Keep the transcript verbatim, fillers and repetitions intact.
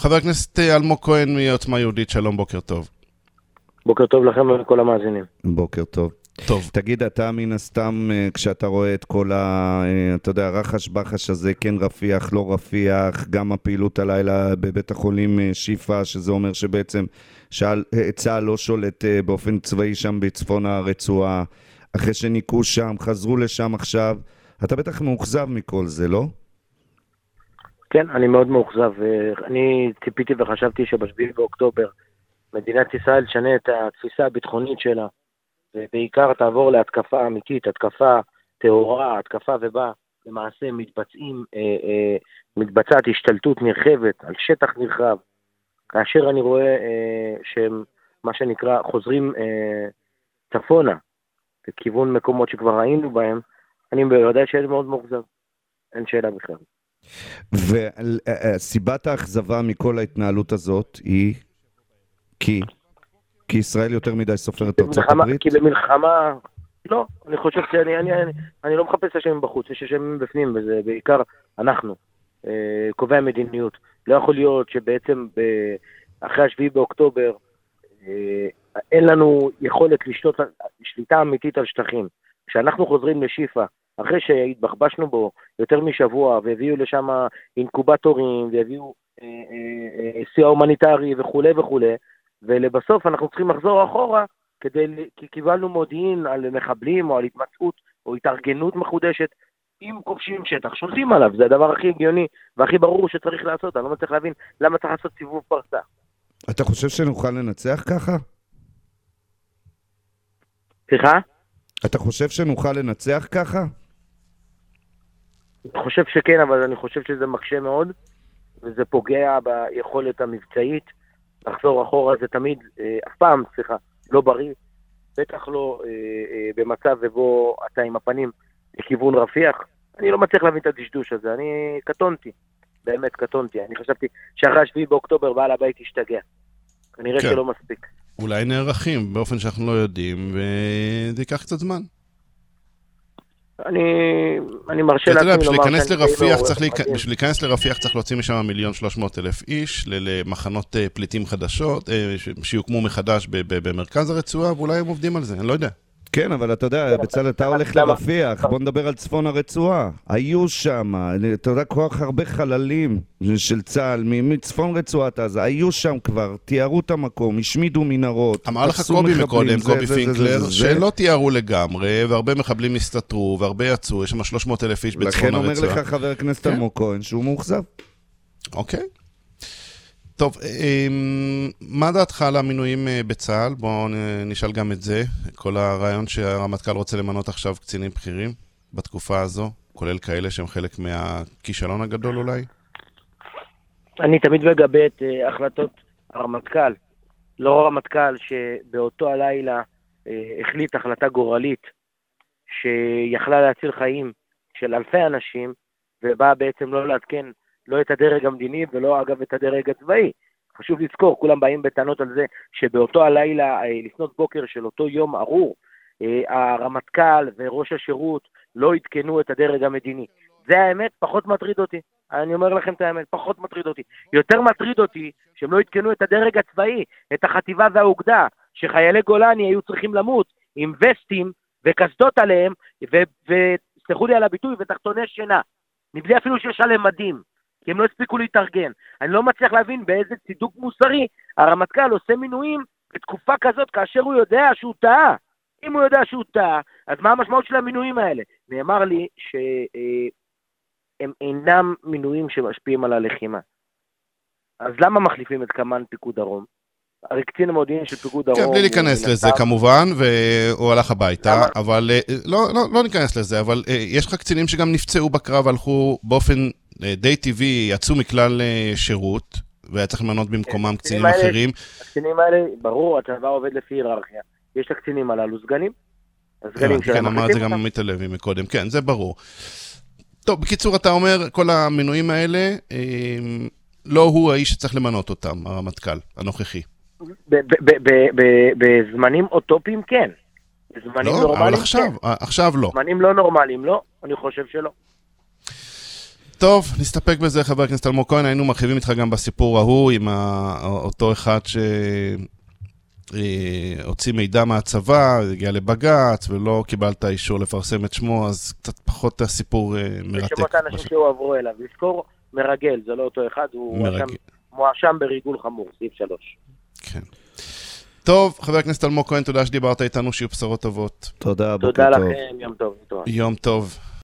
חבר הכנסת אלמוג כהן מעוצמה יהודית, שלום, בוקר טוב. בוקר טוב לכם ולכל המאזינים. בוקר טוב. טוב. תגיד, אתה מן הסתם, כשאתה רואה את כל ה... אתה יודע, רחש בחש הזה, כן רפיח, לא רפיח, גם הפעילות הלילה בבית החולים שיפה, שזה אומר שבעצם צה"ל לא שולט באופן צבאי שם בצפון הרצועה, אחרי שניקו שם, חזרו לשם עכשיו, אתה בטח מאוכזב מכל זה, לא? כן, אני מאוד מאוכזב. אני ציפיתי וחשבתי שבשביעי באוקטובר מדינת ישראל תשנה את התפיסה הביטחונית שלה, ובעיקר תעבור להתקפה אמיתית, התקפה טהורה, התקפה ובה למעשה מתבצעים, אה, אה, מתבצעת השתלטות נרחבת על שטח נרחב, כאשר אני רואה אה, שהם, מה שנקרא, חוזרים אה, צפונה, בכיוון מקומות שכבר ראינו בהם, אני בוודאי שאלה מאוד מאוכזב, אין שאלה בכלל. וסיבת האכזבה מכל ההתנהלות הזאת היא כי... כי ישראל יותר מדי סופרת ארצות הברית? כי במלחמה, לא, אני חושב שאני אני, אני, אני לא מחפש אשמים בחוץ, יש אשמים בפנים, וזה בעיקר אנחנו, אה, קובעי המדיניות. לא יכול להיות שבעצם ב, אחרי השביעי באוקטובר, אה, אין לנו יכולת לשלוט, שליטה אמיתית על שטחים. כשאנחנו חוזרים לשיפה, אחרי שהתבחבשנו בו יותר משבוע, והביאו לשם אינקובטורים, והביאו אה, אה, אה, סיוע הומניטרי וכו' וכו', ולבסוף אנחנו צריכים לחזור אחורה, כדי, כי קיבלנו מודיעין על מחבלים או על התמצאות או התארגנות מחודשת, אם כובשים שטח, שולטים עליו, זה הדבר הכי הגיוני והכי ברור שצריך לעשות, אני לא מצליח להבין למה צריך לעשות סיבוב פרסה. אתה חושב שנוכל לנצח ככה? סליחה? אתה חושב שנוכל לנצח ככה? אני חושב שכן, אבל אני חושב שזה מקשה מאוד, וזה פוגע ביכולת המבצעית, לחזור אחורה זה תמיד, אה, אף פעם, סליחה, לא בריא, בטח לא אה, אה, במצב ובו אתה עם הפנים לכיוון רפיח. אני לא מצליח להבין את הדשדוש הזה, אני קטונתי, באמת קטונתי. אני חשבתי שאחרי השביעי באוקטובר בעל הבית ישתגע. כנראה כן. שלא מספיק. אולי נערכים באופן שאנחנו לא יודעים, וזה ייקח קצת זמן. אני, אני מרשה לעצמי לומר... בשביל להיכנס לרפיח צריך, בשביל להיכנס לרפיח צריך להוציא משם מיליון שלוש מאות אלף איש, למחנות פליטים חדשות, שיוקמו מחדש במרכז הרצועה, ואולי הם עובדים על זה, אני לא יודע. כן, אבל אתה יודע, בצד אתה הולך לרפיח, בוא נדבר על צפון הרצועה. היו שם, אתה יודע, כוח הרבה חללים של צה"ל, מצפון רצועת עזה, היו שם כבר, תיארו את המקום, השמידו מנהרות. אמר לך קובי מקודם, קובי פינקלר, שלא תיארו לגמרי, והרבה מחבלים הסתתרו, והרבה יצאו, יש שם שלוש מאות אלף איש בצפון הרצועה. לכן אומר לך חבר הכנסת אלמוג כהן, שהוא מאוכזב. אוקיי. טוב, מה דעתך על המינויים בצה"ל? בואו נשאל גם את זה. כל הרעיון שהרמטכ"ל רוצה למנות עכשיו קצינים בכירים בתקופה הזו, כולל כאלה שהם חלק מהכישלון הגדול אולי? אני תמיד מגבה את החלטות הרמטכ"ל. לא הרמטכ"ל שבאותו הלילה החליט החלטה גורלית שיכלה להציל חיים של אלפי אנשים, ובאה בעצם לא להתקן לא את הדרג המדיני ולא אגב את הדרג הצבאי. חשוב לזכור, כולם באים בטענות על זה שבאותו הלילה, לפנות בוקר של אותו יום ארור, הרמטכ"ל וראש השירות לא התקנו את הדרג המדיני. זה האמת, פחות מטריד אותי. אני אומר לכם את האמת, פחות מטריד אותי. יותר מטריד אותי שהם לא התקנו את הדרג הצבאי, את החטיבה והאוגדה, שחיילי גולני היו צריכים למות עם וסטים וקסדות עליהם, וסלחו לי על הביטוי, ותחתוני שינה. מבלי אפילו שיש עליהם מדים. כי הם לא הספיקו להתארגן. אני לא מצליח להבין באיזה צידוק מוסרי הרמטכ"ל עושה מינויים בתקופה כזאת כאשר הוא יודע שהוא טעה. אם הוא יודע שהוא טעה, אז מה המשמעות של המינויים האלה? נאמר לי שהם אינם מינויים שמשפיעים על הלחימה. אז למה מחליפים את קמן פיקוד דרום? הרי קצין המודיעין של פיקוד דרום... כן, בלי להיכנס לזה כמובן, והוא הלך הביתה, אבל לא ניכנס לזה, אבל יש לך קצינים שגם נפצעו בקרב, הלכו באופן די טבעי, יצאו מכלל שירות, והיה צריך למנות במקומם קצינים אחרים. הקצינים האלה, ברור, הצבא עובד לפי היררכיה. יש לקצינים הללו סגנים. כן, אמר את זה גם עמית הלוי מקודם, כן, זה ברור. טוב, בקיצור, אתה אומר, כל המינויים האלה, לא הוא האיש שצריך למנות אותם, הרמטכ"ל, הנוכחי. בזמנים אוטופיים כן. בזמנים נורמליים כן. עכשיו לא. בזמנים לא נורמליים לא, אני חושב שלא. טוב, נסתפק בזה, חבר הכנסת אלמוג כהן, היינו מרחיבים איתך גם בסיפור ההוא, עם אותו אחד שהוציא מידע מהצבא, הגיע לבג"ץ, ולא קיבלת אישור לפרסם את שמו, אז קצת פחות הסיפור מרתק. ושמות האנשים שהועברו אליו, לזכור מרגל, זה לא אותו אחד, הוא מואשם בריגול חמור, סעיף שלוש. כן. טוב, חבר הכנסת אלמוג כהן, תודה שדיברת איתנו, שיהיו בשורות טובות. תודה, בוקר טוב. תודה לכם, יום טוב. יום טוב.